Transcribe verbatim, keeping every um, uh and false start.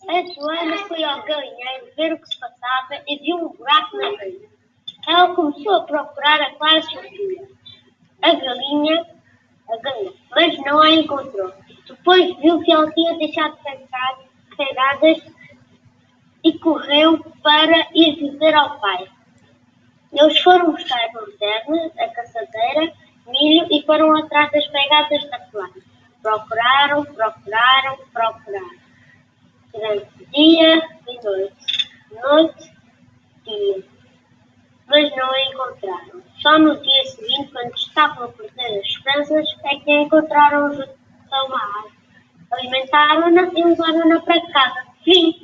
A Joana foi ao galinheiro ver o que se passava e viu um buraco na galinha. Ela começou a procurar a Clara sua filha, a galinha, a galinha, mas não a encontrou. Depois viu que ela tinha deixado pegadas e correu para ir dizer ao pai. Eles foram buscar a lanterna, a caçadeira, milho e foram atrás das pegadas da Clara. Procuraram, procuraram, procuraram. Durante dia e noite, noite e dia, mas não a encontraram. Só no dia seguinte, quando estavam a perder as esperanças, é que a encontraram junto a uma árvore. Alimentaram-na e levaram-na para casa. Fim.